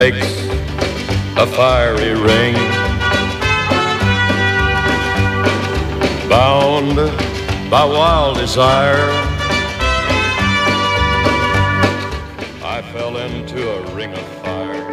makes a fiery ring, bound by wild desire. I fell into a ring of fire.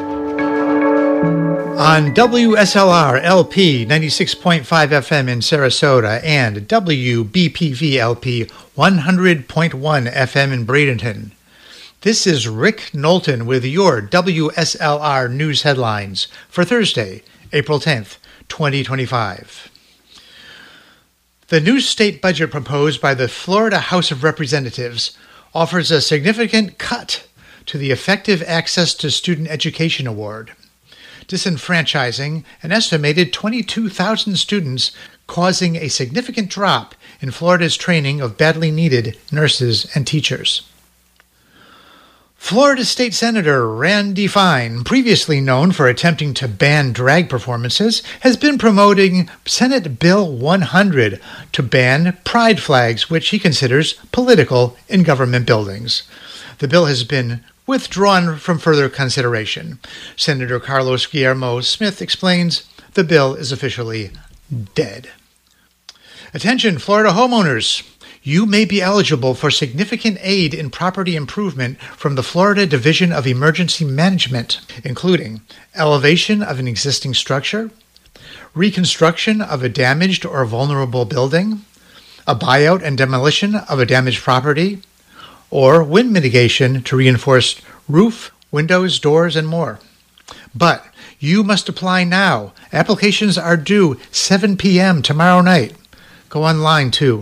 On WSLR LP 96.5 FM in Sarasota and WBPV LP 100.1 FM in Bradenton. This is Rick Knowlton with your WSLR News Headlines for Thursday, April 10th, 2025. The new state budget proposed by the Florida House of Representatives offers a significant cut to the Effective Access to Student Education Award, disenfranchising an estimated 22,000 students, causing a significant drop in Florida's training of badly needed nurses and teachers. Florida State Senator Randy Fine, previously known for attempting to ban drag performances, has been promoting Senate Bill 100 to ban pride flags, which he considers political, in government buildings. The bill has been withdrawn from further consideration. Senator Carlos Guillermo Smith explains the bill is officially dead. Attention, Florida homeowners! You may be eligible for significant aid in property improvement from the Florida Division of Emergency Management, including elevation of an existing structure, reconstruction of a damaged or vulnerable building, a buyout and demolition of a damaged property, or wind mitigation to reinforce roof, windows, doors, and more. But you must apply now. Applications are due 7 p.m. tomorrow night. Go online to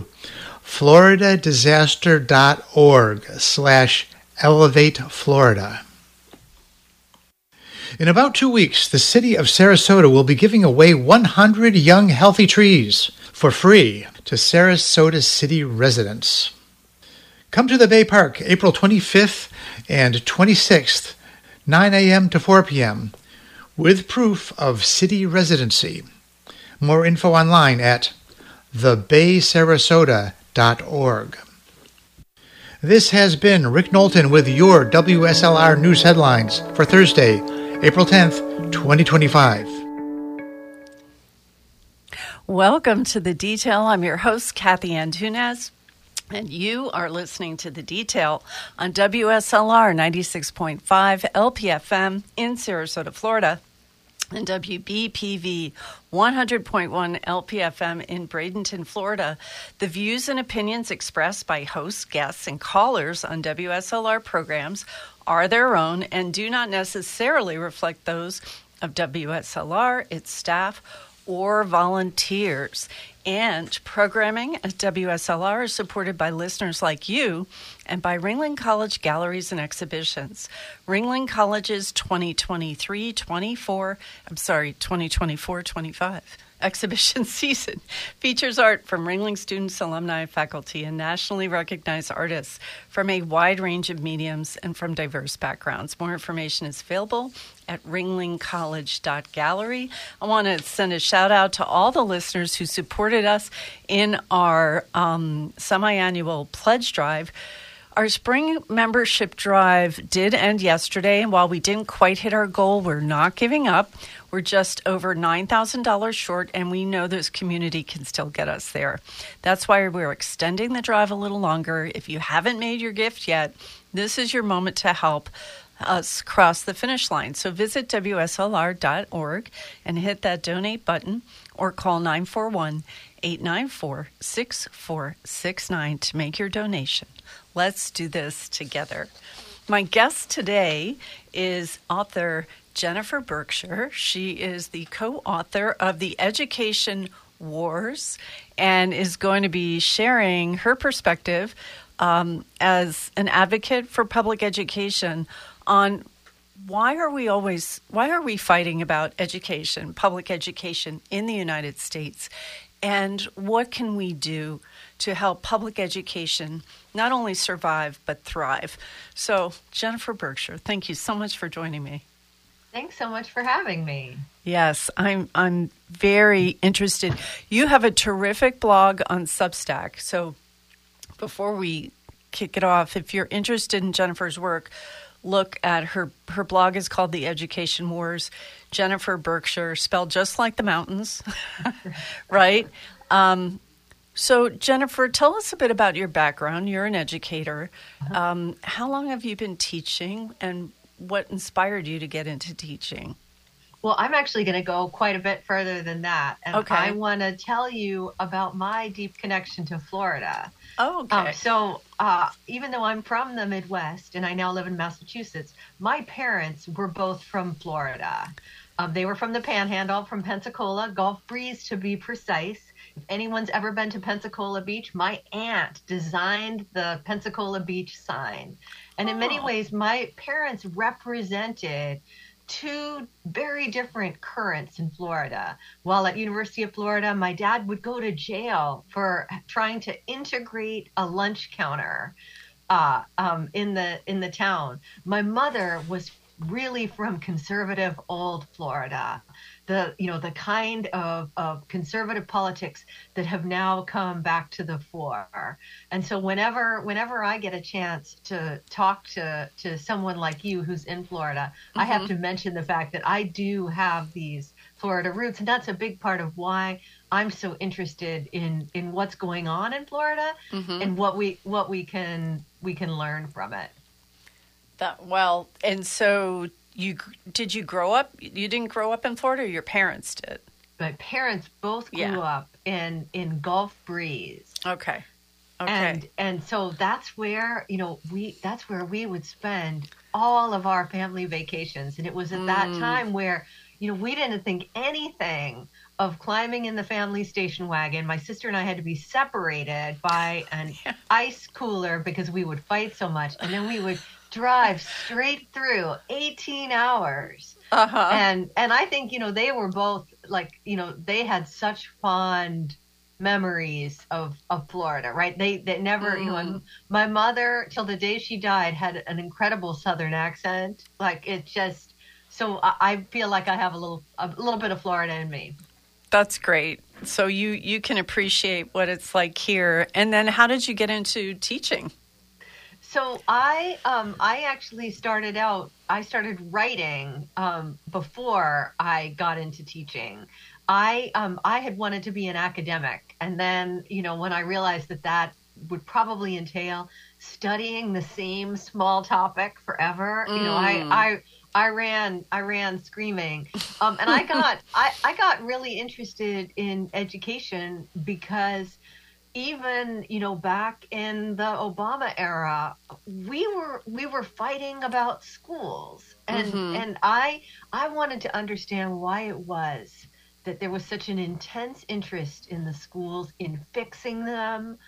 floridadisaster.org/elevateflorida. In about 2 weeks, the city of Sarasota will be giving away 100 young, healthy trees for free to Sarasota City residents. Come to the Bay Park April 25th and 26th, 9 a.m. to 4 p.m., with proof of city residency. More info online at thebaysarasota.org. This has been Rick Knowlton with your WSLR News Headlines for Thursday, April 10th, 2025. Welcome to The Detail. I'm your host, Kathy Antunes, and you are listening to The Detail on WSLR 96.5 LPFM in Sarasota, Florida, and WBPV 100.1 LPFM in Bradenton, Florida. The views and opinions expressed by hosts, guests, and callers on WSLR programs are their own and do not necessarily reflect those of WSLR, its staff, or volunteers. And programming at WSLR is supported by listeners like you and by Ringling College Galleries and Exhibitions. Ringling College's 2024-25 exhibition season features art from Ringling students, alumni, faculty, and nationally recognized artists from a wide range of mediums and from diverse backgrounds. More information is available at ringlingcollege.gallery. I want to send a shout out to all the listeners who supported us in our semi-annual pledge drive. Our spring membership drive did end yesterday, and while we didn't quite hit our goal, we're not giving up. We're just over $9,000 short, and we know this community can still get us there. That's why we're extending the drive a little longer. If you haven't made your gift yet, this is your moment to help us cross the finish line. So visit WSLR.org and hit that donate button or call 941-894-6469 to make your donation. Let's do this together. My guest today is author Jennifer Berkshire. She is the co-author of The Education Wars and is going to be sharing her perspective as an advocate for public education on why are we fighting about education, public education in the United States, and what can we do to help public education not only survive but thrive. So, Jennifer Berkshire, thank you so much for joining me. Thanks so much for having me. Yes, I'm very interested. You have a terrific blog on Substack. So before we kick it off, if you're interested in Jennifer's work, look at her blog is called The Education Wars. Jennifer Berkshire, spelled just like the mountains, right? So, Jennifer, tell us a bit about your background. You're an educator. How long have you been teaching, and what inspired you to get into teaching? Well, I'm actually going to go quite a bit further than that. And Okay. I want to tell you about my deep connection to Florida. Oh, okay. So even though I'm from the Midwest and I now live in Massachusetts, my parents were both from Florida. They were from the Panhandle, from Pensacola, Gulf Breeze to be precise. If anyone's ever been to Pensacola Beach, my aunt designed the Pensacola Beach sign. And in many ways, my parents represented two very different currents in Florida. While at University of Florida, my dad would go to jail for trying to integrate a lunch counter in the town. My mother was really from conservative old Florida, the kind of conservative politics that have now come back to the fore. And so whenever I get a chance to talk to someone like you who's in Florida, I have to mention the fact that I do have these Florida roots, and that's a big part of why I'm so interested in what's going on in Florida and what we can learn from it. And so did you grow up? You didn't grow up in Florida, or your parents did? My parents both grew up in Gulf Breeze. Okay. And so that's where we would spend all of our family vacations. And it was at that time where, we didn't think anything of climbing in the family station wagon. My sister and I had to be separated by an ice cooler because we would fight so much. And then we would drive straight through 18 hours. And I think, they were both like, they had such fond memories of Florida, right? They never, my mother, till the day she died, had an incredible Southern accent. Like, it just, so I feel like I have a little bit of Florida in me. That's great. So you can appreciate what it's like here. And then how did you get into teaching? So I actually started writing before I got into teaching. I had wanted to be an academic, and then when I realized that would probably entail studying the same small topic forever, I ran screaming, and I got really interested in education because even back in the Obama era, we were fighting about schools, and I wanted to understand why it was that there was such an intense interest in the schools, in fixing them.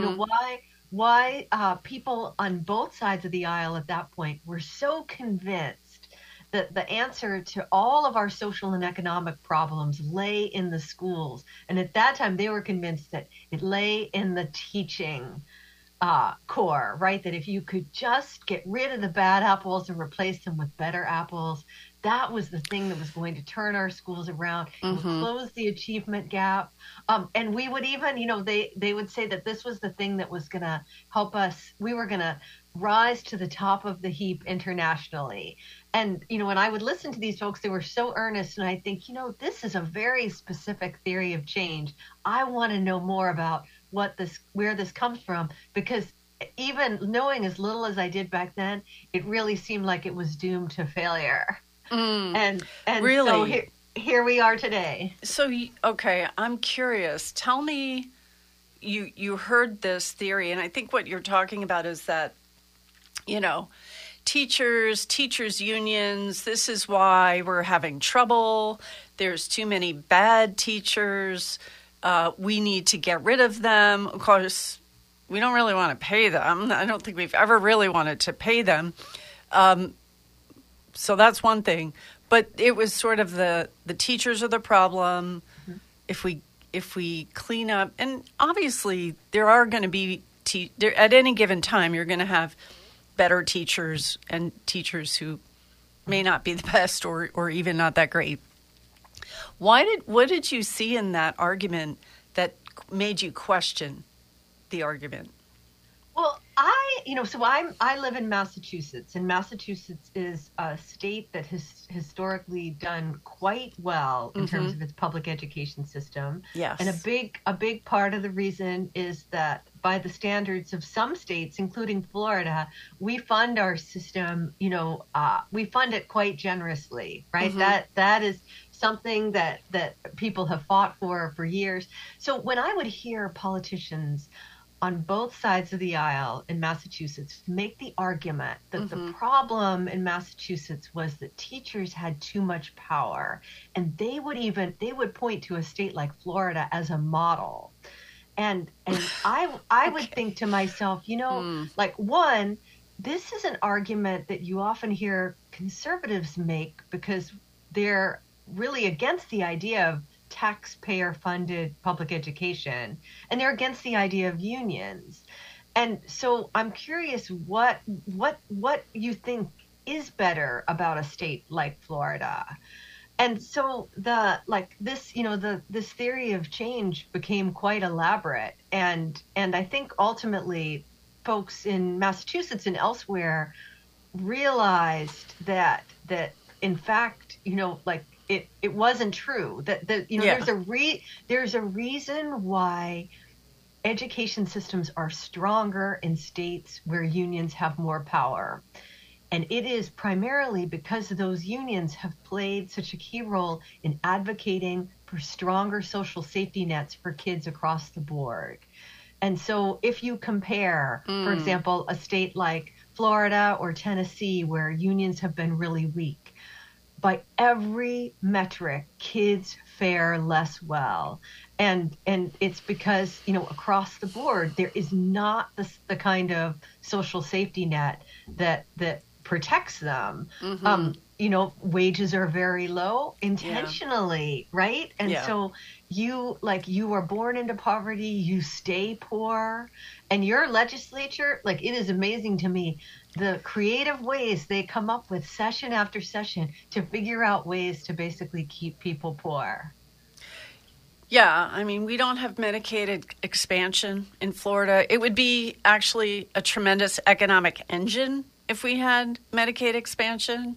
Why people on both sides of the aisle at that point were so convinced that the answer to all of our social and economic problems lay in the schools. And at that time, they were convinced that it lay in the teaching core, right? That if you could just get rid of the bad apples and replace them with better apples, that was the thing that was going to turn our schools around, and close the achievement gap. And we would even, they would say that this was the thing that was going to help us. We were going to rise to the top of the heap internationally. And, when I would listen to these folks, they were so earnest. And I think, this is a very specific theory of change. I want to know more about where this comes from, because even knowing as little as I did back then, it really seemed like it was doomed to failure. And really? So here we are today. So, okay, I'm curious. Tell me, you heard this theory, and I think what you're talking about is that, teachers unions, this is why we're having trouble. There's too many bad teachers. We need to get rid of them. Of course, we don't really want to pay them. I don't think we've ever really wanted to pay them. So that's one thing. But it was sort of the teachers are the problem. If we clean up, and obviously there are going to be at any given time, you're going to have better teachers and teachers who may not be the best or even not that great. What did you see in that argument that made you question the argument? Well, I live in Massachusetts, and Massachusetts is a state that has historically done quite well in terms of its public education system. Yes. And a big part of the reason is that by the standards of some states, including Florida, we fund our system, we fund it quite generously, right? That is something that people have fought for years. So when I would hear politicians on both sides of the aisle in Massachusetts make the argument that the problem in Massachusetts was that teachers had too much power, and they would point to a state like Florida as a model. And I would think to myself, like, one, this is an argument that you often hear conservatives make because they're really against the idea of taxpayer-funded public education, and they're against the idea of unions. And so I'm curious what you think is better about a state like Florida. And so this theory of change became quite elaborate, and I think ultimately folks in Massachusetts and elsewhere realized that in fact, it wasn't true, that there's a reason why education systems are stronger in states where unions have more power. And it is primarily because those unions have played such a key role in advocating for stronger social safety nets for kids across the board. And so if you compare, for example, a state like Florida or Tennessee, where unions have been really weak, by every metric, kids fare less well. And it's because, across the board, there is not the kind of social safety net that protects them. Wages are very low intentionally, right? And so you are born into poverty, you stay poor, and your legislature, it is amazing to me the creative ways they come up with session after session to figure out ways to basically keep people poor. Yeah, I mean, we don't have Medicaid expansion in Florida. It would be actually a tremendous economic engine if we had Medicaid expansion.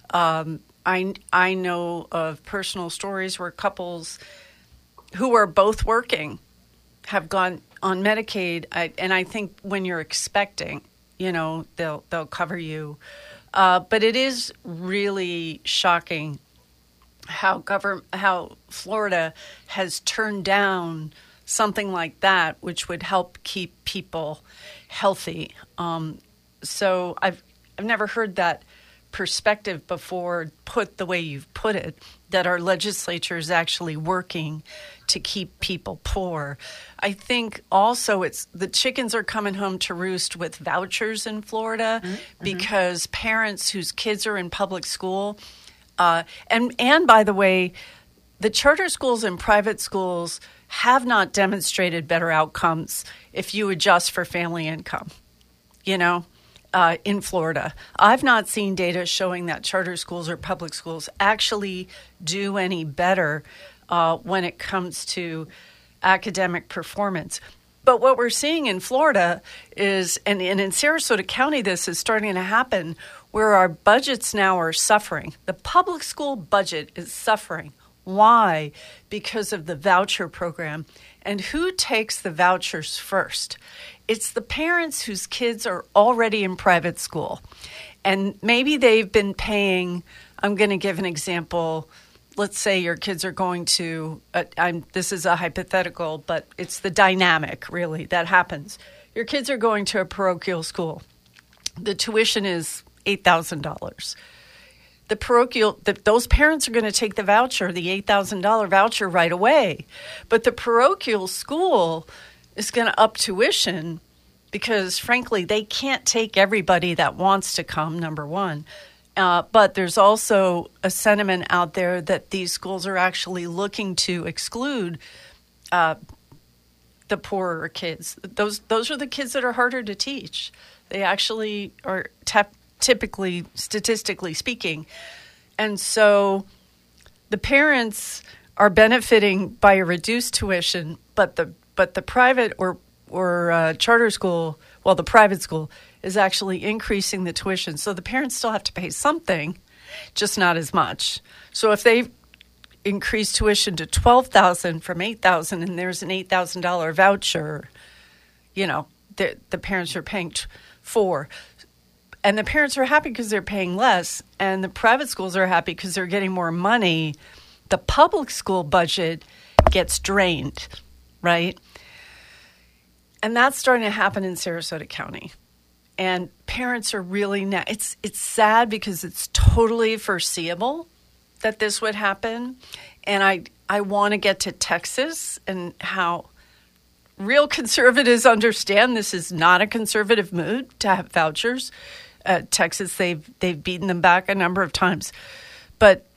I know of personal stories where couples who are both working have gone on Medicaid, and I think when you're expecting, they'll cover you. But it is really shocking how Florida has turned down something like that, which would help keep people healthy. So I've never heard that perspective before put the way you've put it, that our legislature is actually working to keep people poor. I think also it's the chickens are coming home to roost with vouchers in Florida because parents whose kids are in public school, and by the way, the charter schools and private schools have not demonstrated better outcomes if you adjust for family income, in Florida. I've not seen data showing that charter schools or public schools actually do any better when it comes to academic performance. But what we're seeing in Florida is, and in Sarasota County, this is starting to happen, where our budgets now are suffering. The public school budget is suffering. Why? Because of the voucher program. And who takes the vouchers first? It's the parents whose kids are already in private school. And maybe they've been paying, I'm going to give an example. Let's say your kids are going to, this is a hypothetical, but it's the dynamic, really, that happens. Your kids are going to a parochial school. The tuition is $8,000. The parochial, those parents are going to take the voucher, the $8,000 voucher right away. But the parochial school is going to up tuition because, frankly, they can't take everybody that wants to come, number one. But there's also a sentiment out there that these schools are actually looking to exclude the poorer kids. Those are the kids that are harder to teach. They actually are typically, statistically speaking. And so the parents are benefiting by a reduced tuition, but the private or charter school the private school is actually increasing the tuition. So the parents still have to pay something, just not as much. So if they increase tuition to $12,000 from $8,000 and there's an $8,000 voucher, the parents are paying $4,000. And the parents are happy because they're paying less, and the private schools are happy because they're getting more money. The public school budget gets drained, right? And that's starting to happen in Sarasota County. And parents are really it's sad because it's totally foreseeable that this would happen. And I want to get to Texas and how real conservatives understand this is not a conservative mood to have vouchers. Texas, they've beaten them back a number of times. But,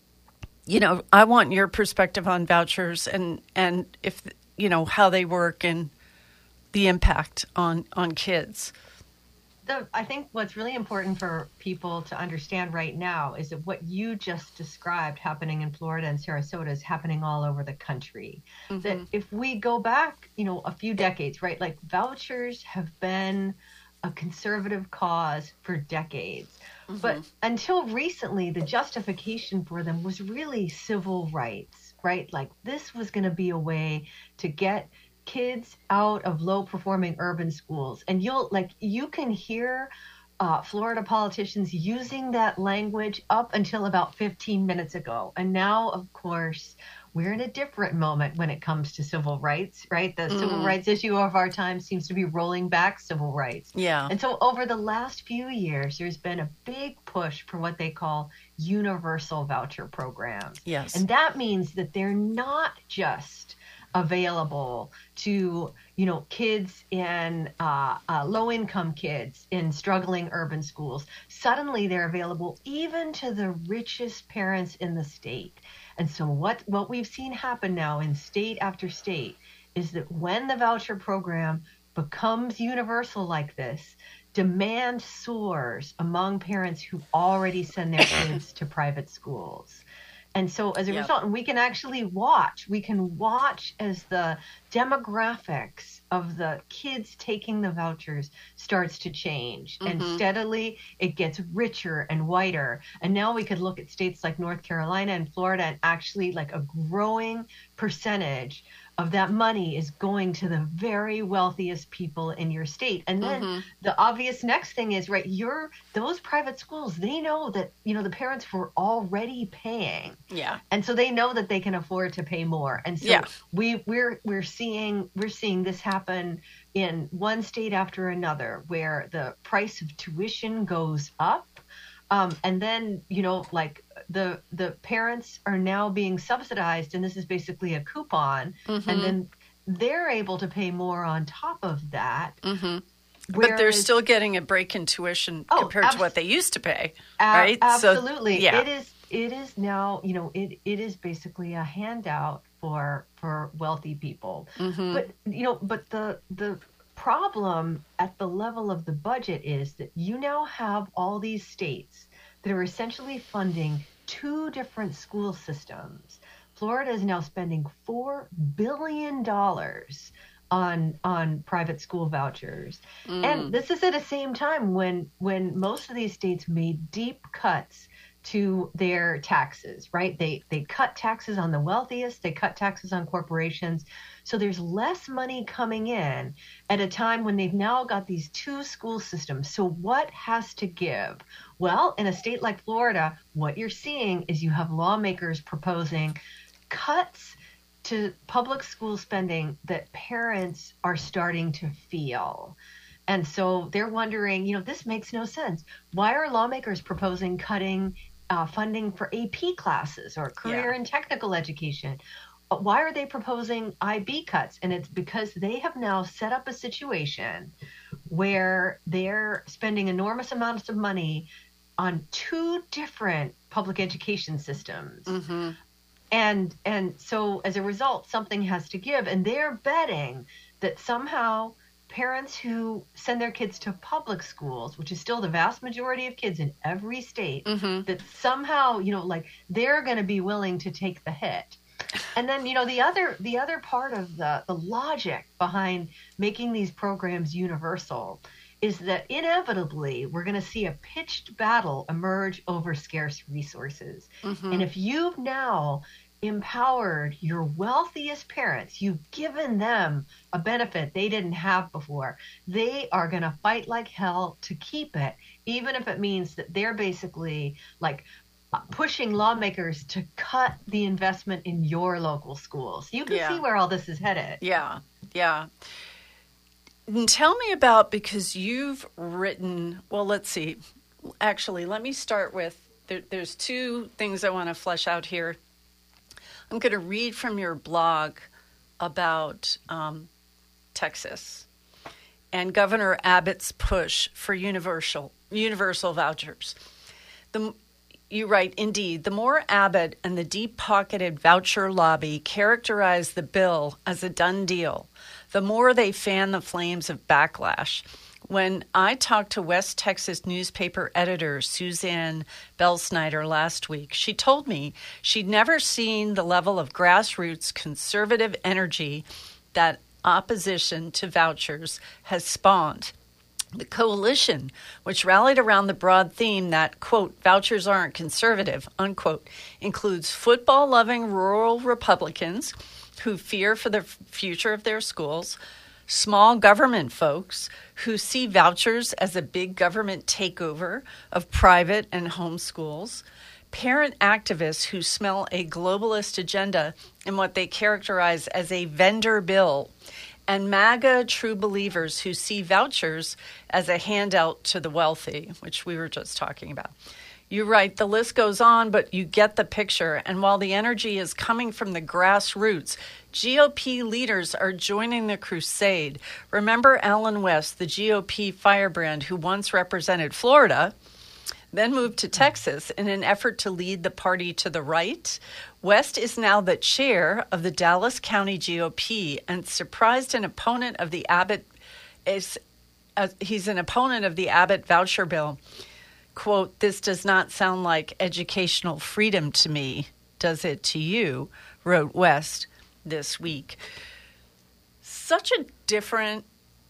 I want your perspective on vouchers and if, how they work and the impact on kids. I think what's really important for people to understand right now is that what you just described happening in Florida and Sarasota is happening all over the country. Mm-hmm. That if we go back, a few decades, right, like vouchers have been a conservative cause for decades. Mm-hmm. But until recently, the justification for them was really civil rights, right? Like this was going to be a way to get kids out of low-performing urban schools. And you can hear Florida politicians using that language up until about 15 minutes ago. And now, of course, we're in a different moment when it comes to civil rights, right? The civil rights issue of our time seems to be rolling back civil rights. Yeah. And so over the last few years, there's been a big push for what they call universal voucher programs. Yes. And that means that they're not just available to kids in low-income kids in struggling urban schools. Suddenly they're available even to the richest parents in the state. And so what we've seen happen now in state after state is that when the voucher program becomes universal like this, demand soars among parents who already send their kids to private schools. And so as a result, and we can watch as the demographics of the kids taking the vouchers starts to change. Mm-hmm. And steadily it gets richer and whiter. And now we could look at states like North Carolina and Florida, and actually like a growing percentage of that money is going to the very wealthiest people in your state. And then the obvious next thing is, right, those private schools, they know that, the parents were already paying. Yeah. And so they know that they can afford to pay more. And so we're seeing this happen in one state after another, where the price of tuition goes up. And then, the parents are now being subsidized, and this is basically a coupon. Mm-hmm. And then they're able to pay more on top of that. Mm-hmm. But they're still getting a break in tuition compared to what they used to pay, right? Absolutely. So, It is now, it is basically a handout for wealthy people. Mm-hmm. But the problem at the level of the budget is that you now have all these states that are essentially funding two different school systems. Florida is now spending $4 billion on private school vouchers. And this is at the same time when most of these states made deep cuts to their taxes, right? They cut taxes on the wealthiest, they cut taxes on corporations. So there's less money coming in at a time when they've now got these two school systems. So what has to give? Well, in a state like Florida, what you're seeing is you have lawmakers proposing cuts to public school spending that parents are starting to feel. And so they're wondering, this makes no sense. Why are lawmakers proposing cutting funding for AP classes or career and technical education? Why are they proposing IB cuts? And it's because they have now set up a situation where they're spending enormous amounts of money on two different public education systems. Mm-hmm. And so as a result, something has to give. And they're betting that somehow parents who send their kids to public schools, which is still the vast majority of kids in every state, that somehow, they're going to be willing to take the hit. And then, the other part of the logic behind making these programs universal is that inevitably we're going to see a pitched battle emerge over scarce resources. Mm-hmm. And if you've now empowered your wealthiest parents, you've given them a benefit they didn't have before, they are going to fight like hell to keep it, even if it means that they're basically like pushing lawmakers to cut the investment in your local schools. You can see where all this is headed. Yeah, yeah. And tell me about, because you've written, well, let's see. Actually, let me start with, there's two things I want to flesh out here. I'm going to read from your blog about Texas and Governor Abbott's push for universal vouchers. You write, indeed, the more Abbott and the deep-pocketed voucher lobby characterize the bill as a done deal, the more they fan the flames of backlash. When I talked to West Texas newspaper editor Suzanne Bell-Snyder last week, she told me she'd never seen the level of grassroots conservative energy that opposition to vouchers has spawned. The coalition, which rallied around the broad theme that, quote, vouchers aren't conservative, unquote, includes football-loving rural Republicans who fear for the future of their schools, small government folks who see vouchers as a big government takeover of private and home schools, parent activists who smell a globalist agenda in what they characterize as a vendor bill, and MAGA true believers who see vouchers as a handout to the wealthy, which we were just talking about. You write, the list goes on, but you get the picture. And while the energy is coming from the grassroots, GOP leaders are joining the crusade. Remember Alan West, the GOP firebrand who once represented Florida, then moved to Texas in an effort to lead the party to the right? West is now the chair of the Dallas County GOP and surprised an opponent of the Abbott. He's an opponent of the Abbott voucher bill. Quote, this does not sound like educational freedom to me, does it to you? Wrote West this week. Such a different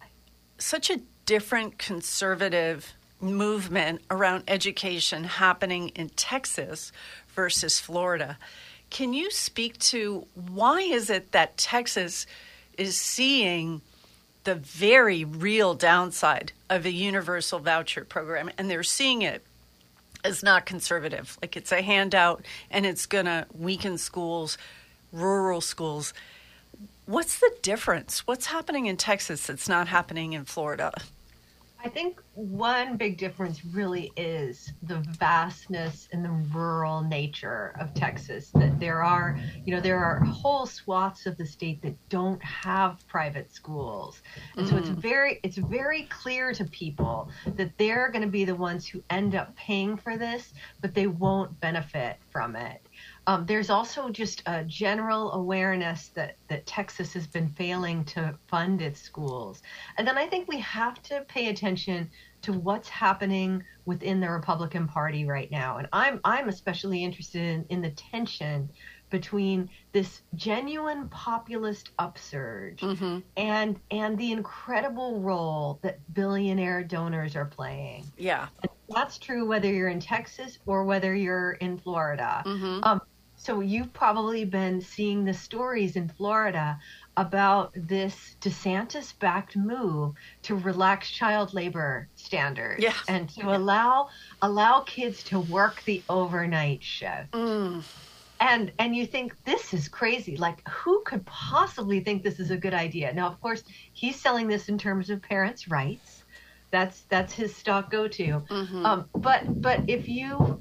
conservative movement around education happening in Texas versus Florida. Can you speak to why is it that Texas is seeing the very real downside of a universal voucher program, and they're seeing it as not conservative, like it's a handout and it's going to weaken schools, rural schools? What's the difference? What's happening in Texas that's not happening in Florida? I think one big difference really is the vastness and the rural nature of Texas. That there are whole swaths of the state that don't have private schools. And so it's very clear to people that they're going to be the ones who end up paying for this, but they won't benefit from it. There's also just a general awareness that Texas has been failing to fund its schools. And then I think we have to pay attention to what's happening within the Republican Party right now. And I'm especially interested in the tension between this genuine populist upsurge and the incredible role that billionaire donors are playing. Yeah. And that's true whether you're in Texas or whether you're in Florida. So you've probably been seeing the stories in Florida about this DeSantis-backed move to relax child labor standards and to allow kids to work the overnight shift. And you think, this is crazy. Like, who could possibly think this is a good idea? Now, of course, he's selling this in terms of parents' rights. That's his stock go-to. But if you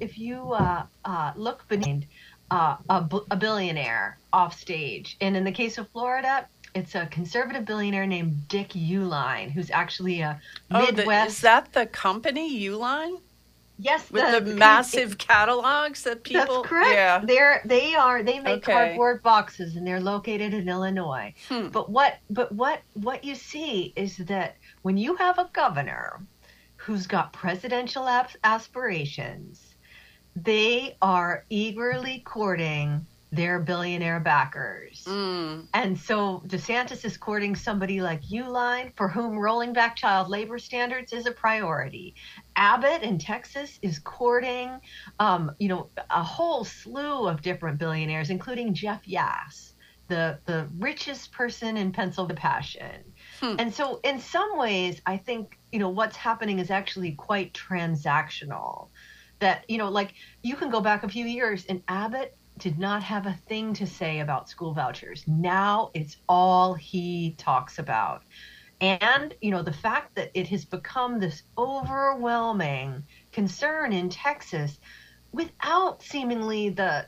look behind a billionaire off stage, and in the case of Florida, it's a conservative billionaire named Dick Uihlein, who's actually a Midwest. Is that the company Uihlein? Yes, with the massive catalogs that people. That's correct. Yeah. They make cardboard boxes, and they're located in Illinois. But what you see is that when you have a governor who's got presidential aspirations, they are eagerly courting their billionaire backers. And so DeSantis is courting somebody like Uline, for whom rolling back child labor standards is a priority. Abbott in Texas is courting, a whole slew of different billionaires, including Jeff Yass, the richest person in Pennsylvania passion. And so in some ways, I think, what's happening is actually quite transactional. That, like you can go back a few years and Abbott did not have a thing to say about school vouchers. Now it's all he talks about. And, the fact that it has become this overwhelming concern in Texas without seemingly there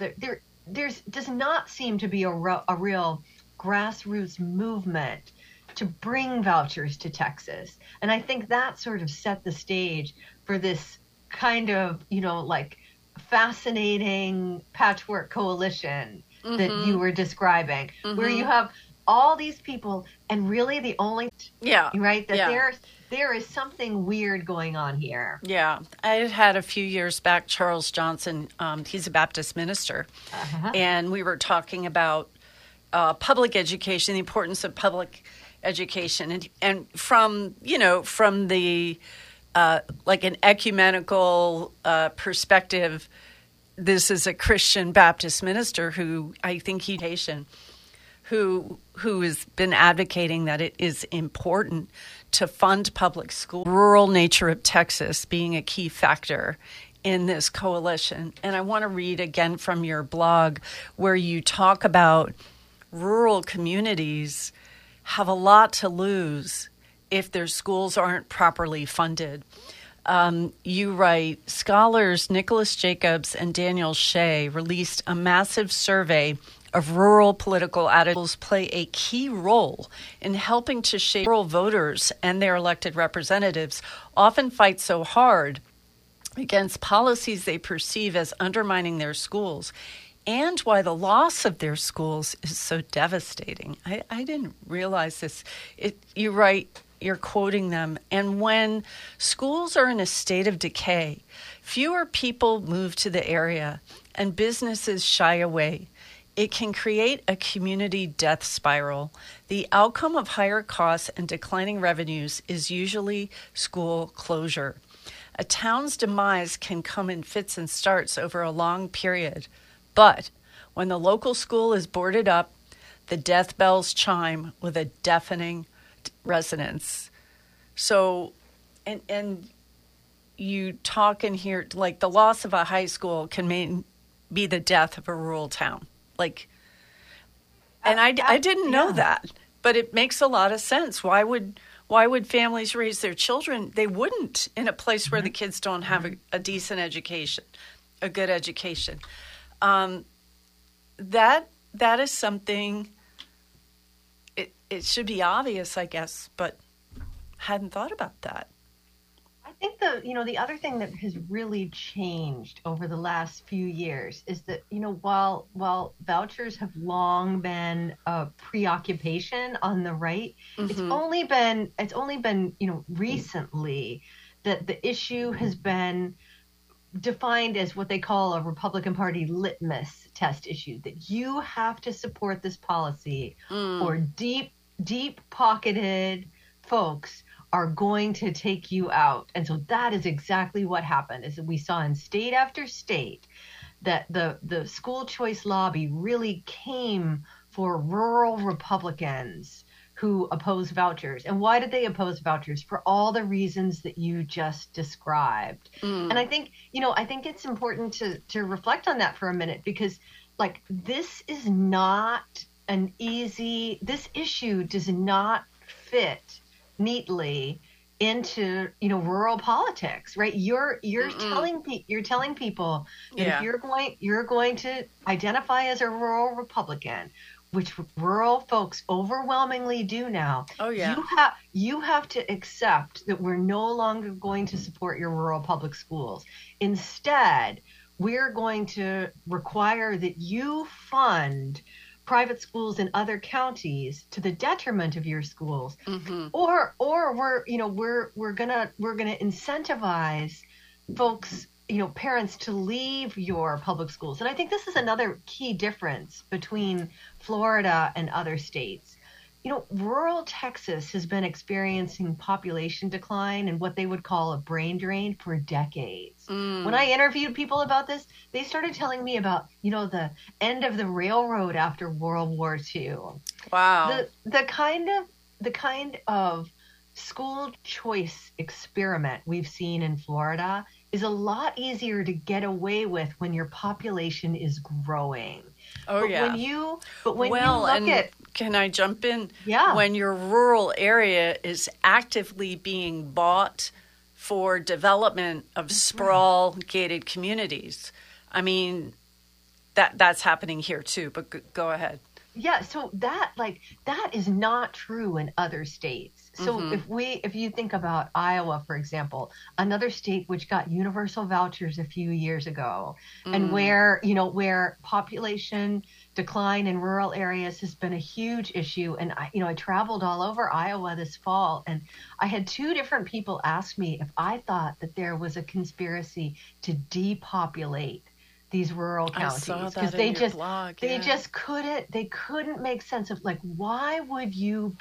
does not seem to be a real grassroots movement to bring vouchers to Texas. And I think that sort of set the stage for this kind of, fascinating patchwork coalition that you were describing, where you have all these people and really the only there is something weird going on here. Yeah, I had a few years back Charles Johnson, he's a Baptist minister, and we were talking about public education, the importance of public education, and from the like an ecumenical perspective. This is a Christian Baptist minister who I think who has been advocating that it is important to fund public school. Rural nature of Texas being a key factor in this coalition. And I want to read again from your blog where you talk about rural communities have a lot to lose if their schools aren't properly funded. You write, scholars Nicholas Jacobs and Daniel Shea released a massive survey of rural political attitudes play a key role in helping to shape rural voters, and their elected representatives often fight so hard against policies they perceive as undermining their schools, and why the loss of their schools is so devastating. I didn't realize this. You write, you're quoting them, and when schools are in a state of decay, fewer people move to the area and businesses shy away. It can create a community death spiral. The outcome of higher costs and declining revenues is usually school closure. A town's demise can come in fits and starts over a long period, but when the local school is boarded up, the death bells chime with a deafening resonance. So, and you talk in here, like the loss of a high school can be the death of a rural town. And I didn't know that, but it makes a lot of sense. Why would families raise their children? They wouldn't in a place where the kids don't have a decent education, a good education. That is something. It should be obvious, I guess, but hadn't thought about that. I think the other thing that has really changed over the last few years is that, while vouchers have long been a preoccupation on the right, it's only been recently that the issue has been defined as what they call a Republican Party litmus test issue, that you have to support this policy or deep-pocketed folks are going to take you out. And so that is exactly what happened, is that we saw in state after state that the school choice lobby really came for rural Republicans who oppose vouchers. And why did they oppose vouchers? For all the reasons that you just described. And I think it's important to reflect on that for a minute, because this is not this issue does not fit neatly into rural politics, right? You're telling people that if you're going to identify as a rural Republican, which rural folks overwhelmingly do now. Oh yeah. You have to accept that we're no longer going to support your rural public schools. Instead, we're going to require that you fund private schools in other counties to the detriment of your schools, or we're gonna incentivize folks parents to leave your public schools. And I think this is another key difference between Florida and other states. Rural Texas has been experiencing population decline and what they would call a brain drain for decades. When I interviewed people about this, they started telling me about, the end of the railroad after World War II. Wow. The kind of school choice experiment we've seen in Florida is a lot easier to get away with when your population is growing. Oh, yeah. When you look at... Can I jump in? Yeah. When your rural area is actively being bought for development of sprawl gated communities. I mean, that's happening here too, but go ahead. Yeah, so that is not true in other states. So if you think about Iowa, for example, another state which got universal vouchers a few years ago, and where population decline in rural areas has been a huge issue. And I traveled all over Iowa this fall, and I had two different people ask me if I thought that there was a conspiracy to depopulate these rural counties, because they just couldn't make sense of why would you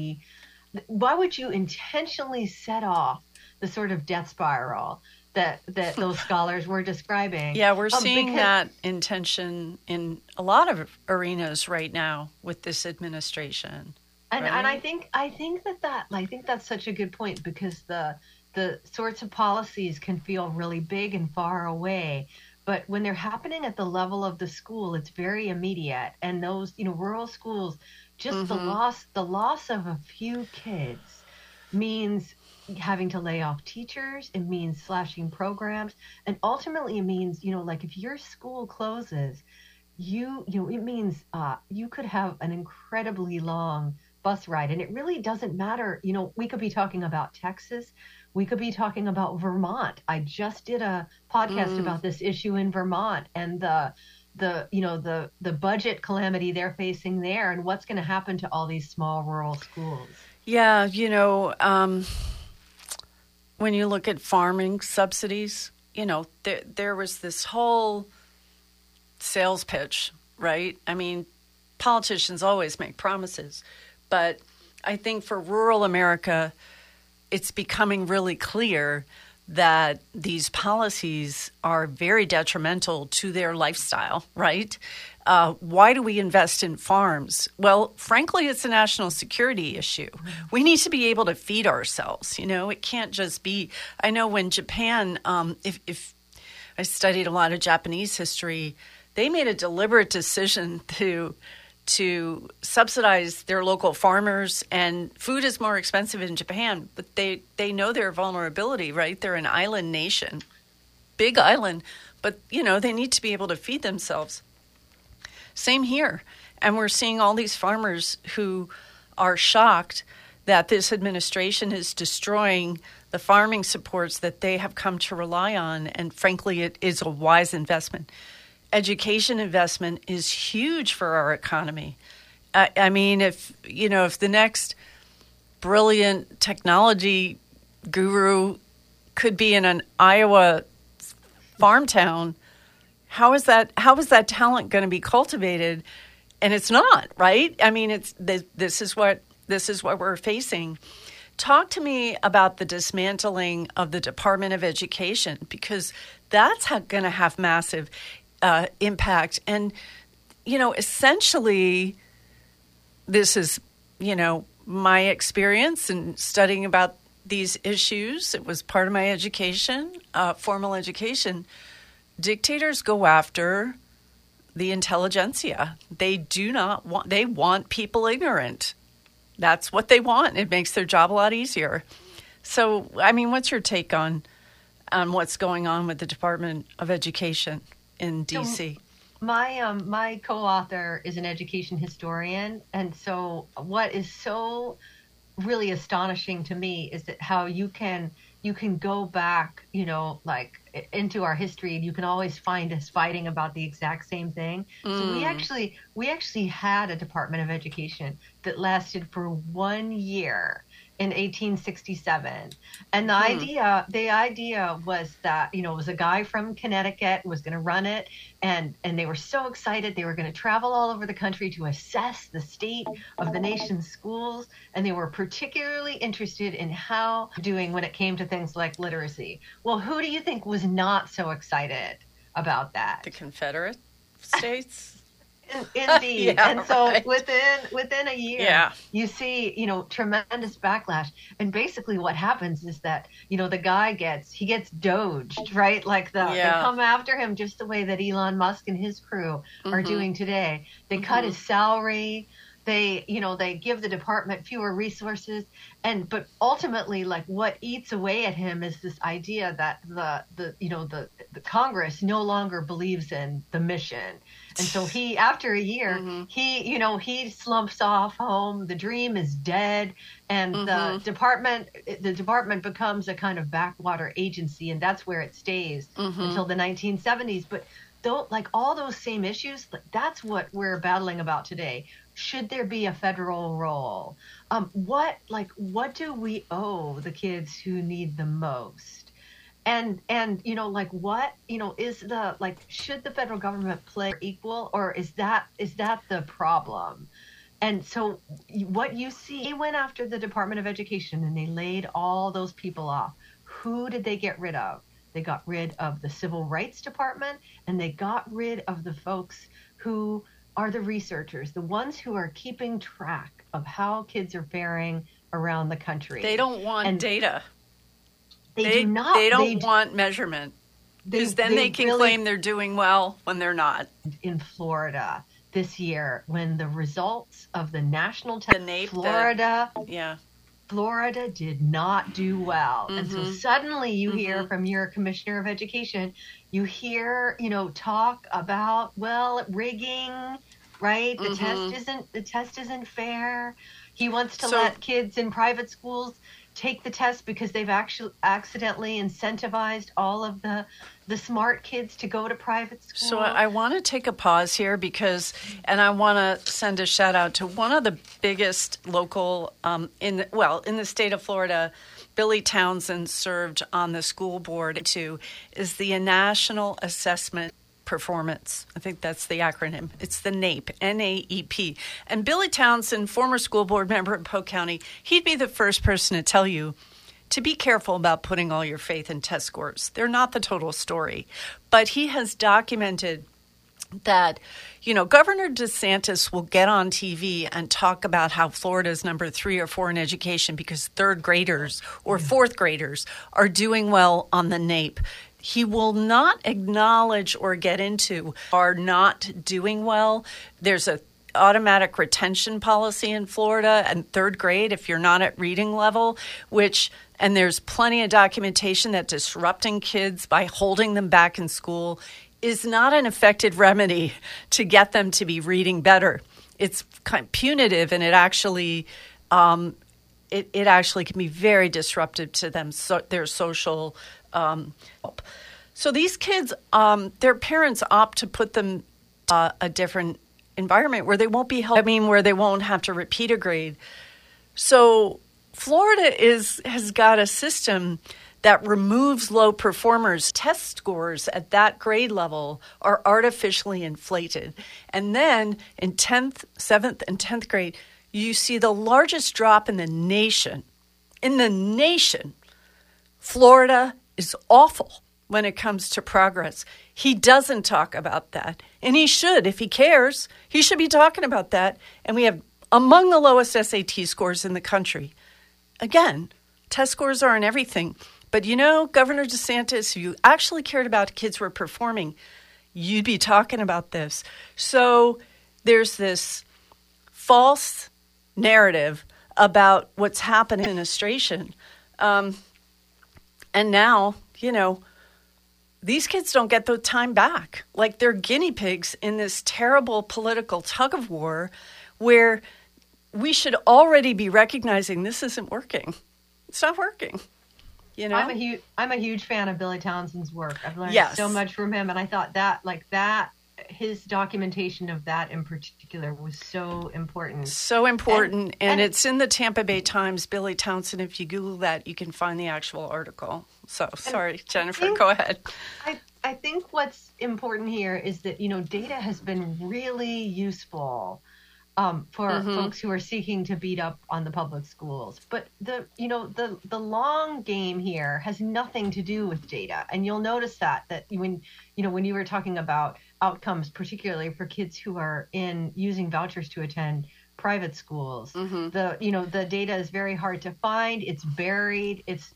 intentionally set off the sort of death spiral that those scholars were describing. Yeah, we're seeing that intention in a lot of arenas right now with this administration. And I think that's such a good point, because the sorts of policies can feel really big and far away. But when they're happening at the level of the school, it's very immediate. And those, rural schools, just the loss of a few kids means having to lay off teachers. It means slashing programs. And ultimately it means, if your school closes, it means you could have an incredibly long bus ride. And it really doesn't matter. We could be talking about Texas. We could be talking about Vermont. I just did a podcast about this issue in Vermont and the budget calamity they're facing there, and what's going to happen to all these small rural schools. Yeah, when you look at farming subsidies, there was this whole sales pitch, right? I mean, politicians always make promises, but I think for rural America, it's becoming really clear that these policies are very detrimental to their lifestyle, right? Why do we invest in farms? Well, frankly, it's a national security issue. We need to be able to feed ourselves. It can't just be. I know when Japan, if I studied a lot of Japanese history, they made a deliberate decision to subsidize their local farmers, and food is more expensive in Japan, but they know their vulnerability, right? They're an island nation, big island, but they need to be able to feed themselves. Same here. And we're seeing all these farmers who are shocked that this administration is destroying the farming supports that they have come to rely on, and frankly, it is a wise investment. Education investment is huge for our economy. I mean, if the next brilliant technology guru could be in an Iowa farm town, how is that talent going to be cultivated? And it's not, right? I mean, this is what we're facing. Talk to me about the dismantling of the Department of Education, because that's going to have massive impact. And, essentially, this is, my experience in studying about these issues. It was part of my education, formal education. Dictators go after the intelligentsia. They want people ignorant. That's what they want. It makes their job a lot easier. So, I mean, what's your take on what's going on with the Department of Education in D.C.? So my co-author is an education historian, and so what is so really astonishing to me is that how you can go back, into our history, and you can always find us fighting about the exact same thing. So we actually had a Department of Education that lasted for 1 year, in 1867. And the idea was that, it was a guy from Connecticut was going to run it. And they were so excited. They were going to travel all over the country to assess the state of the nation's schools. And they were particularly interested in how doing when it came to things like literacy. Well, who do you think was not so excited about that? The Confederate States? Indeed. Yeah, and so right. within a year, you see, tremendous backlash. And basically what happens is that, the guy gets doged, right? Like they come after him just the way that Elon Musk and his crew are doing today. They cut his salary. They give the department fewer resources, but ultimately, like, what eats away at him is this idea that the Congress no longer believes in the mission, and so after a year, he slumps off home. The dream is dead, and the department becomes a kind of backwater agency, and that's where it stays until the 1970s. But like all those same issues, that's what we're battling about today. Should there be a federal role? What do we owe the kids who need the most? And should the federal government play equal, or is that the problem? And so what you see, they went after the Department of Education and they laid all those people off. Who did they get rid of? They got rid of the Civil Rights Department, and they got rid of the folks who are the researchers, the ones who are keeping track of how kids are faring around the country. They don't want data. They do not. They don't want measurement. Because then they can claim they're doing well when they're not. In Florida this year, when the results of the national test, Florida did not do well. And so suddenly you hear from your commissioner of education, you hear, talk about, rigging, right? The test isn't fair. He wants to let kids in private schools take the test because they've actually accidentally incentivized all of the smart kids to go to private school. So I want to take a pause here and I want to send a shout out to one of the biggest local, in the state of Florida, Billy Townsend served on the school board is the National Assessment Performance. I think that's the acronym. It's the NAEP, N-A-E-P. And Billy Townsend, former school board member in Polk County, he'd be the first person to tell you to be careful about putting all your faith in test scores. They're not the total story. But he has documented that, Governor DeSantis will get on TV and talk about how Florida is number 3 or 4 in education because third graders or fourth graders are doing well on the NAEP. He will not acknowledge or get into are not doing well. There's a automatic retention policy in Florida and third grade if you're not at reading level, and there's plenty of documentation that disrupting kids by holding them back in school is not an effective remedy to get them to be reading better. It's kind of punitive, and it actually it actually can be very disruptive to them, their social So these kids, their parents opt to put them a different environment where they won't be helped. Where they won't have to repeat a grade. So Florida has got a system that removes low performers. Test scores at that grade level are artificially inflated. And then in 7th and 10th grade, you see the largest drop in the nation. In the nation, Florida is awful when it comes to progress. He doesn't talk about that. And he should. If he cares, he should be talking about that. And we have among the lowest SAT scores in the country. Again, test scores aren't everything. But Governor DeSantis, if you actually cared about kids who were performing, you'd be talking about this. So there's this false narrative about what's happening in administration. And now, these kids don't get the time back. Like they're guinea pigs in this terrible political tug of war where we should already be recognizing this isn't working. It's not working. I'm a huge fan of Billy Townsend's work. I've learned so much from him, and I thought that his documentation of that in particular was so important. So important. And it's in the Tampa Bay Times, Billy Townsend. If you Google that, you can find the actual article. So, sorry, Jennifer, go ahead. I think what's important here is that, data has been really useful for folks who are seeking to beat up on the public schools. But the long game here has nothing to do with data. And you'll notice that when you were talking about outcomes, particularly for kids who are using vouchers to attend private schools, the data is very hard to find. It's buried. It's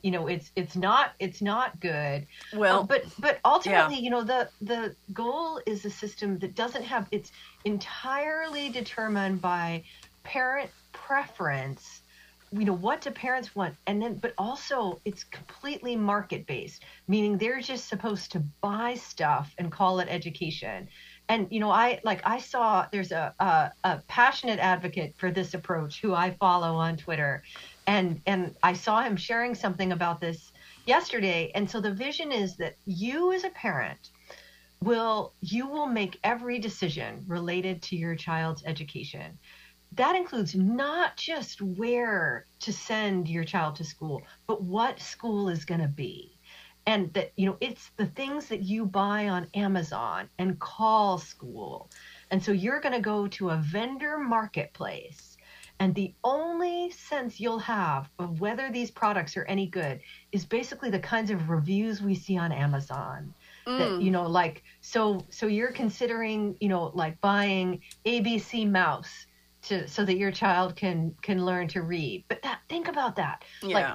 not good. Well, but ultimately, the goal is a system that doesn't have, it's entirely determined by parent preference. What do parents want? And then, but also it's completely market based, meaning they're just supposed to buy stuff and call it education. And, I saw there's a passionate advocate for this approach who I follow on Twitter. And I saw him sharing something about this yesterday. And so the vision is that you as a parent will make every decision related to your child's education. That includes not just where to send your child to school, but what school is going to be. And that, it's the things that you buy on Amazon and call school. And so you're going to go to a vendor marketplace. And the only sense you'll have of whether these products are any good is basically the kinds of reviews we see on Amazon. That, so you're considering, buying ABC Mouse so that your child can learn to read. But think about that. Yeah.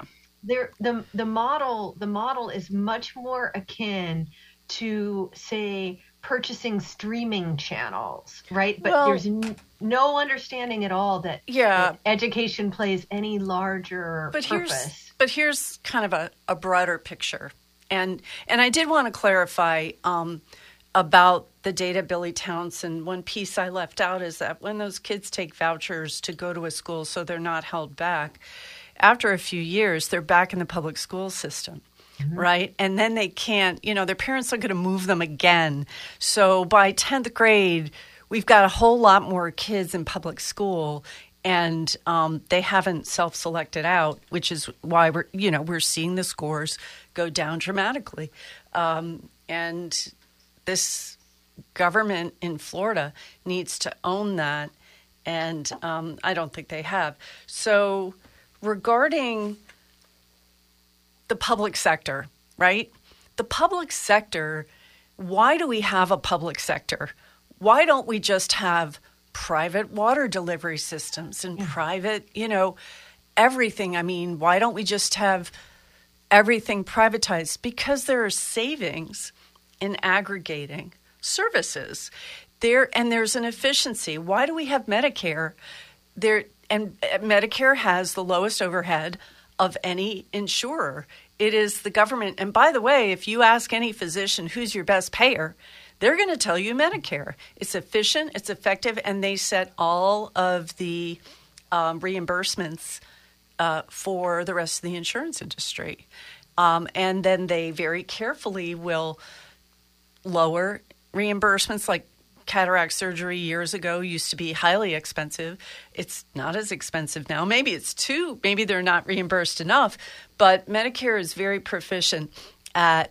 The model is much more akin to, say, purchasing streaming channels, right? But there's no understanding at all that education plays any larger purpose. But here's kind of a broader picture. And I did want to clarify about the data, Billy Townsend. One piece I left out is that when those kids take vouchers to go to a school so they're not held back, after a few years, they're back in the public school system, right? And then they can't, their parents are going to move them again. So by 10th grade, we've got a whole lot more kids in public school, and they haven't self-selected out, which is why we're seeing the scores go down dramatically. And this government in Florida needs to own that, and I don't think they have. So regarding the public sector, right? The public sector, why do we have a public sector? Why don't we just have private water delivery systems and private, everything? I mean, why don't we just have everything privatized? Because there are savings in aggregating services. There's an efficiency. Why do we have Medicare? And Medicare has the lowest overhead of any insurer. It is the government. And by the way, if you ask any physician who's your best payer, they're going to tell you Medicare. It's efficient, it's effective, and they set all of the reimbursements for the rest of the insurance industry. And then they very carefully will lower reimbursements, like cataract surgery years ago used to be highly expensive. It's not as expensive now. Maybe they're not reimbursed enough, but Medicare is very proficient at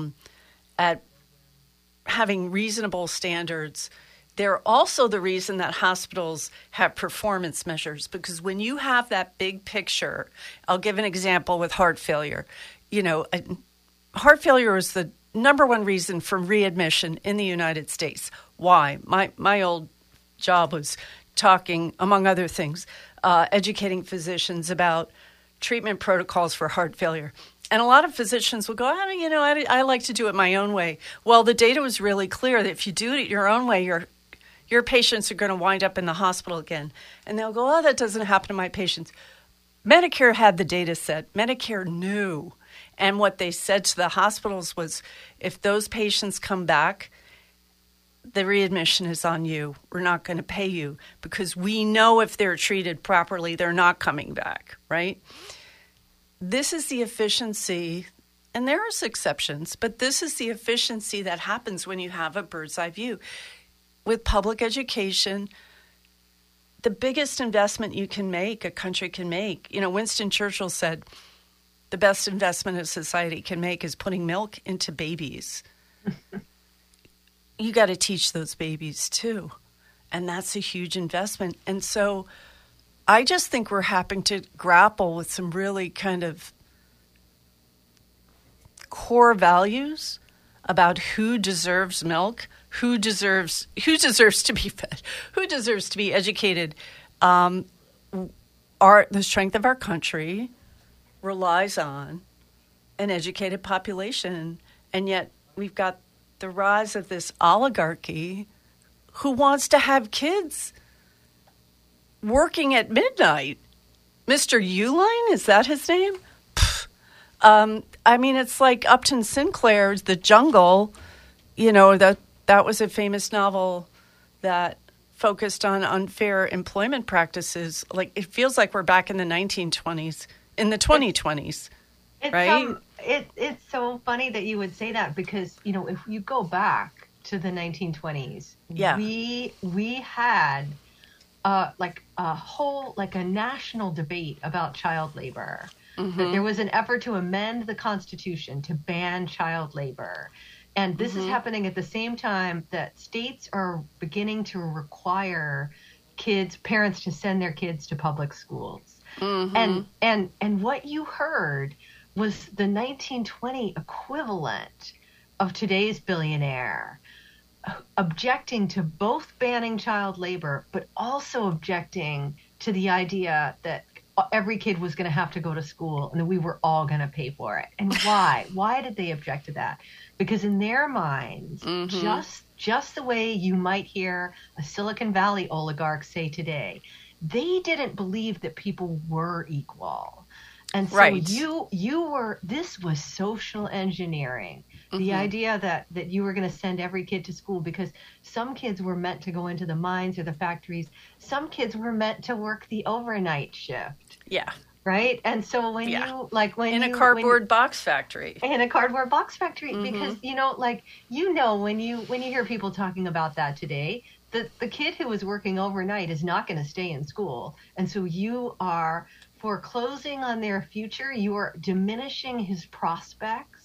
having reasonable standards. They're also the reason that hospitals have performance measures, because when you have that big picture, I'll give an example with heart failure. Heart failure is the number one reason for readmission in the United States. Why? My old job was talking, among other things, educating physicians about treatment protocols for heart failure. And a lot of physicians will go, I like to do it my own way. Well, the data was really clear that if you do it your own way, your patients are going to wind up in the hospital again. And they'll go, that doesn't happen to my patients. Medicare had the data set. Medicare knew. And what they said to the hospitals was, if those patients come back, the readmission is on you. We're not going to pay you because we know if they're treated properly, they're not coming back, right? This is the efficiency, and there are exceptions, but this is the efficiency that happens when you have a bird's eye view. with public education, the biggest investment you can make, a country can make. You know, Winston Churchill said, the best investment a society can make is putting milk into babies. You got to teach those babies too. And that's a huge investment. And so I just think we're having to grapple with some really kind of core values about who deserves milk, who deserves to be fed, who deserves to be educated. The strength of our country relies on an educated population, and yet we've got the rise of this oligarchy who wants to have kids working at midnight. Mr. Uline, is that his name? I mean, it's like Upton Sinclair's The Jungle. You know, that was a famous novel that focused on unfair employment practices. Like, it feels like we're back in the 1920s, in the 2020s, right? It's so funny that you would say that because, you know, if you go back to the 1920s, we had like a national debate about child labor. Mm-hmm. There was an effort to amend the Constitution to ban child labor. And this is happening at the same time that states are beginning to require parents to send their kids to public schools. Mm-hmm. And what you heard was the 1920 equivalent of today's billionaire objecting to both banning child labor, but also objecting to the idea that every kid was going to have to go to school and that we were all going to pay for it. And why? Why did they object to that? Because in their minds, just the way you might hear a Silicon Valley oligarch say today, they didn't believe that people were equal. And so this was social engineering. The idea that you were going to send every kid to school because some kids were meant to go into the mines or the factories. Some kids were meant to work the overnight shift. Yeah. Right. And so in a cardboard box factory, because, when you hear people talking about that today, the kid who is working overnight is not going to stay in school. And so you are foreclosing on their future. You are diminishing his prospects.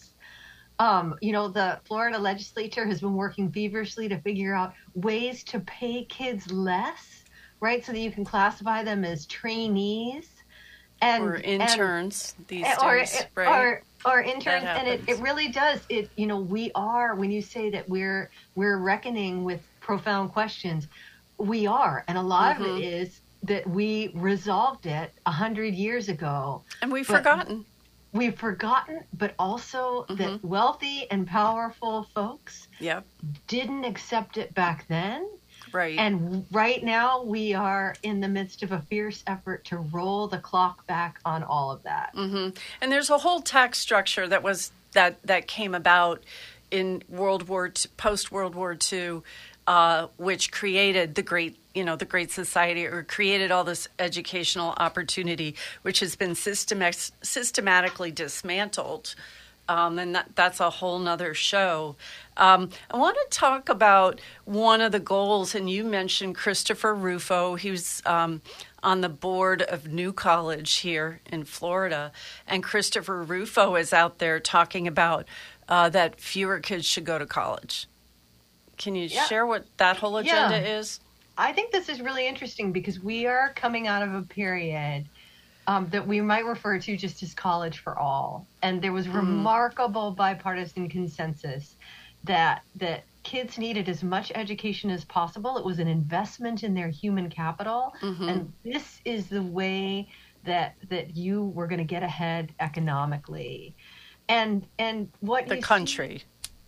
The Florida legislature has been working feverishly to figure out ways to pay kids less, right? So that you can classify them as trainees. Or interns these days, right? Or interns. And it really does. We are, when you say that we're reckoning with profound questions, we are. And a lot of it is that we resolved it 100 years ago. And we've forgotten. We've forgotten, but also that wealthy and powerful folks didn't accept it back then. Right. And right now we are in the midst of a fierce effort to roll the clock back on all of that. Mm-hmm. And there's a whole tax structure that came about in post World War II, which created the Great Society, or created all this educational opportunity, which has been systematically dismantled. And that's a whole nother show. I want to talk about one of the goals, and you mentioned Christopher Rufo. He was on the board of New College here in Florida, and Christopher Rufo is out there talking about that fewer kids should go to college. Can you share what that whole agenda is? I think this is really interesting because we are coming out of a period that we might refer to just as college for all. And there was remarkable bipartisan consensus that kids needed as much education as possible. It was an investment in their human capital. And this is the way that you were going to get ahead economically. And what the country.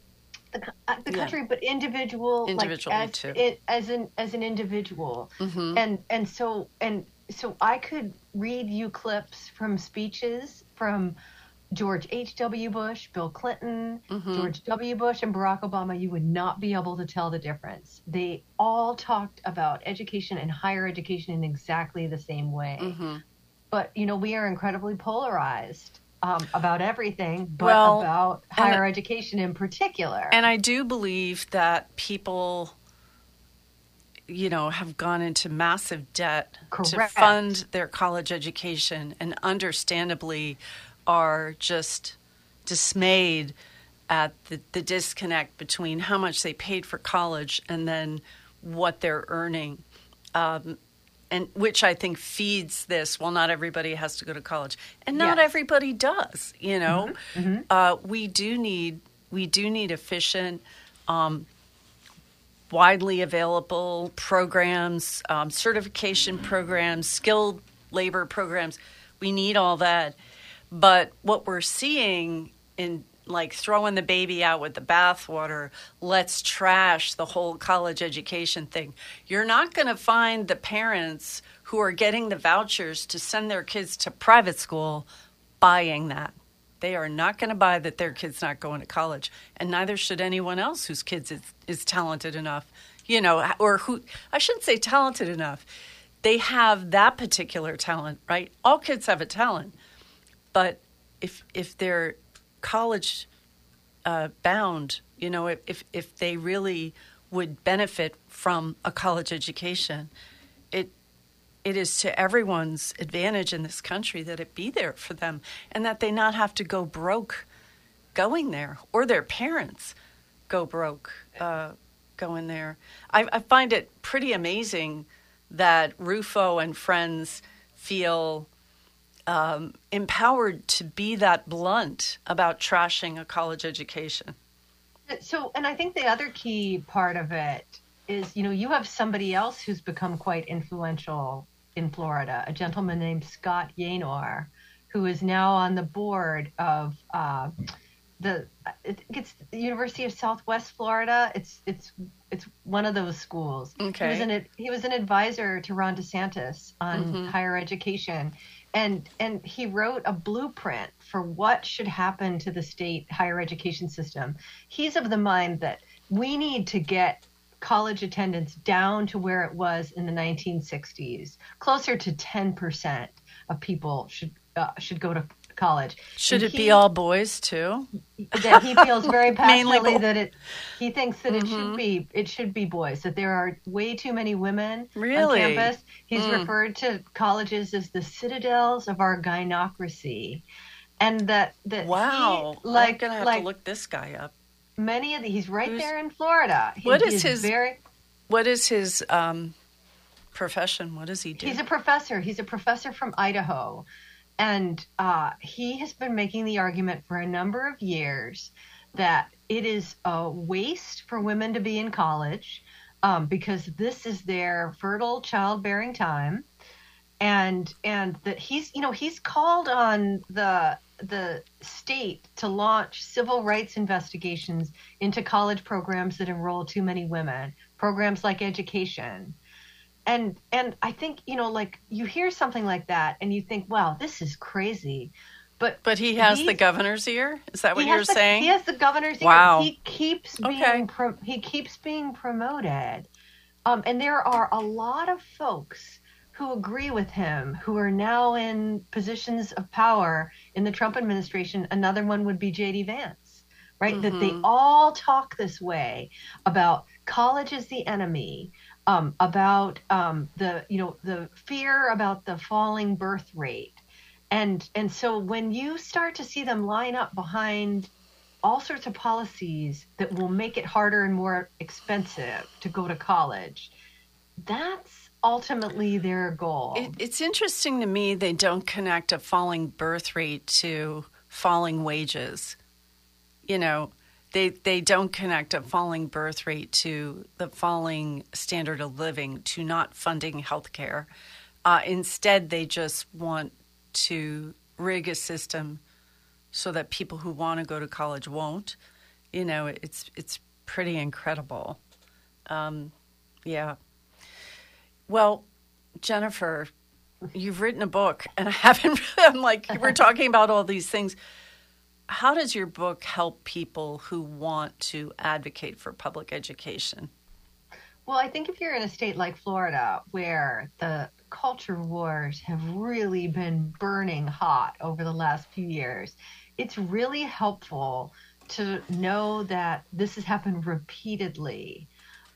The country, but individually too. As an individual. And so I could read you clips from speeches from George H.W. Bush, Bill Clinton, George W. Bush, and Barack Obama. You would not be able to tell the difference. They all talked about education and higher education in exactly the same way. But, we are incredibly polarized about everything, but about higher education in particular. And I do believe that people have gone into massive debt to Correct. fund their college education, and understandably are just dismayed at the disconnect between how much they paid for college and then what they're earning. And which I think feeds this. Well, not everybody has to go to college, and not Yes. everybody does. We do need efficient, widely available programs, certification programs, skilled labor programs. We need all that. But what we're seeing in like throwing the baby out with the bathwater, let's trash the whole college education thing. You're not going to find the parents who are getting the vouchers to send their kids to private school buying that. They are not going to buy that their kid's not going to college, and neither should anyone else whose kids is talented enough, or who, I shouldn't say talented enough. They have that particular talent, right? All kids have a talent, but if they're college bound, if they really would benefit from a college education, it is to everyone's advantage in this country that it be there for them and that they not have to go broke going there, or their parents go broke going there. I find it pretty amazing that Rufo and friends feel empowered to be that blunt about trashing a college education. So, and I think the other key part of it is, you have somebody else who's become quite influential in Florida, a gentleman named Scott Yaynor, who is now on the board of it's the University of Southwest Florida. It's one of those schools. Okay. He was an advisor to Ron DeSantis on higher education. And he wrote a blueprint for what should happen to the state higher education system. He's of the mind that we need to get college attendance down to where it was in the 1960s. Closer to 10% of people should go to college. Should it be all boys too? That he feels very passionately Mainly that he thinks that it should be boys, that there are way too many women really? on campus. He's referred to colleges as the citadels of our gynocracy. And that wow. I'm gonna have to look this guy up. Many of he's right there in Florida. What is his profession? What does he do? He's a professor. He's a professor from Idaho. And he has been making the argument for a number of years that it is a waste for women to be in college because this is their fertile childbearing time. And that he's called on the state to launch civil rights investigations into college programs that enroll too many women, programs like education. And I think, you hear something like that and you think, wow, this is crazy. But he has the governor's ear? Is that what you're saying? He has the governor's ear. Wow. He keeps being promoted. And there are a lot of folks who agree with him, who are now in positions of power in the Trump administration. Another one would be J.D. Vance, right? That they all talk this way about college is the enemy, about the fear about the falling birth rate. And so when you start to see them line up behind all sorts of policies that will make it harder and more expensive to go to college, that's ultimately their goal. It's interesting to me they don't connect a falling birth rate to falling wages. They don't connect a falling birth rate to the falling standard of living, to not funding health care. Instead, they just want to rig a system so that people who want to go to college won't. It's pretty incredible. Yeah. Well, Jennifer, you've written a book, and I'm like, we're talking about all these things. How does your book help people who want to advocate for public education? Well, I think if you're in a state like Florida, where the culture wars have really been burning hot over the last few years, it's really helpful to know that this has happened repeatedly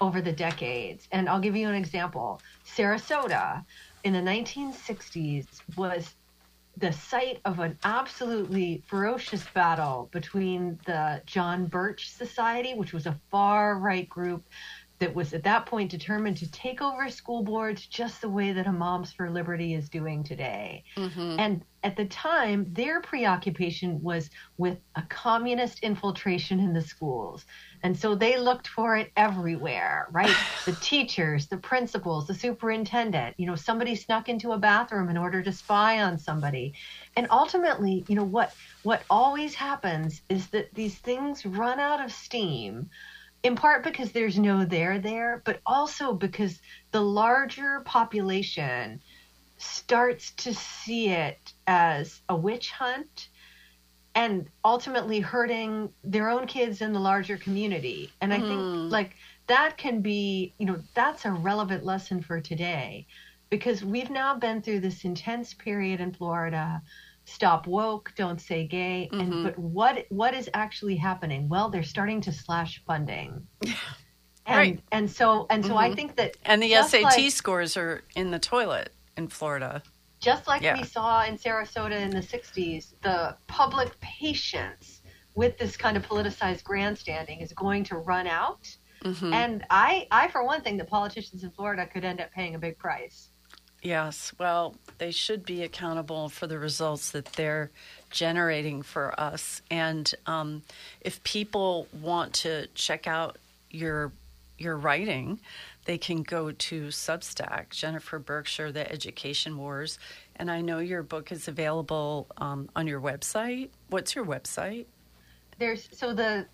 over the decades. And I'll give you an example. Sarasota in the 1960s was the site of an absolutely ferocious battle between the John Birch Society, which was a far-right group that was at that point determined to take over school boards just the way that a Moms for Liberty is doing today. Mm-hmm. And at the time, their preoccupation was with a communist infiltration in the schools. And so they looked for it everywhere, right? The teachers, the principals, the superintendent, somebody snuck into a bathroom in order to spy on somebody. And ultimately, what always happens is that these things run out of steam, in part because there's no there, but also because the larger population starts to see it as a witch hunt and ultimately hurting their own kids in the larger community. And I think that can be, that's a relevant lesson for today, because we've now been through this intense period in Florida. Stop woke, don't say gay. But what is actually happening? Well, they're starting to slash funding. Right. And so I think that, and the SAT scores are in the toilet in Florida. Just like we saw in Sarasota in the 60s, the public patience with this kind of politicized grandstanding is going to run out. And I, for one thing, the politicians in Florida could end up paying a big price. Yes. Well, they should be accountable for the results that they're generating for us. And if people want to check out your writing, they can go to Substack, Jennifer Berkshire, The Education Wars. And I know your book is available on your website. What's your website? There's the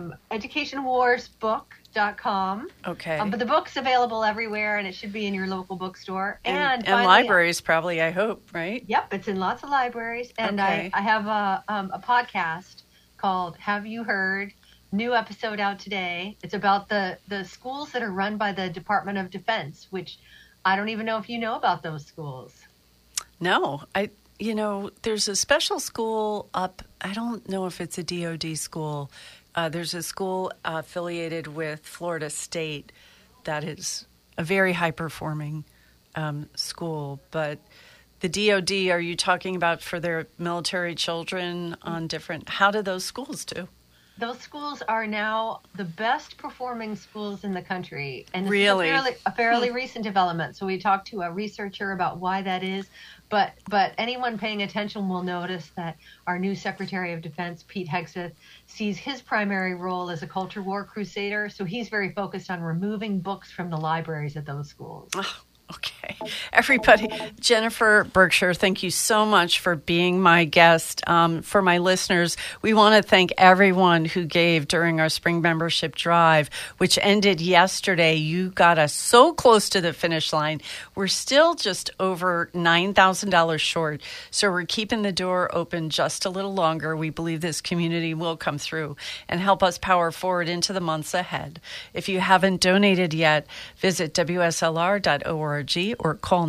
educationwarsbook.com. Okay. But the book's available everywhere, and it should be in your local bookstore. And finally, libraries probably, I hope, right? Yep, it's in lots of libraries. And I have a podcast called Have You Heard? New episode out today. It's about the schools that are run by the Department of Defense, which I don't even know if you know about those schools. No, there's a special school up, I don't know if it's a DOD school. There's a school affiliated with Florida State that is a very high-performing school. But the DOD, are you talking about for their military children on different, how do those schools do? Those schools are now the best performing schools in the country. And this really? is a fairly recent development. So we talked to a researcher about why that is. But anyone paying attention will notice that our new Secretary of Defense, Pete Hegseth, sees his primary role as a culture war crusader. So he's very focused on removing books from the libraries at those schools. Oh, okay. Everybody, Jennifer Berkshire, thank you so much for being my guest. For my listeners, we want to thank everyone who gave during our spring membership drive, which ended yesterday. You got us so close to the finish line. We're still just over $9,000 short, so we're keeping the door open just a little longer. We believe this community will come through and help us power forward into the months ahead. If you haven't donated yet, visit WSLR.org or call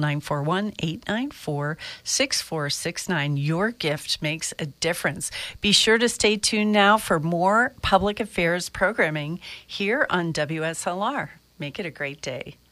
941-894-6469. Your gift makes a difference. Be sure to stay tuned now for more public affairs programming here on WSLR. Make it a great day.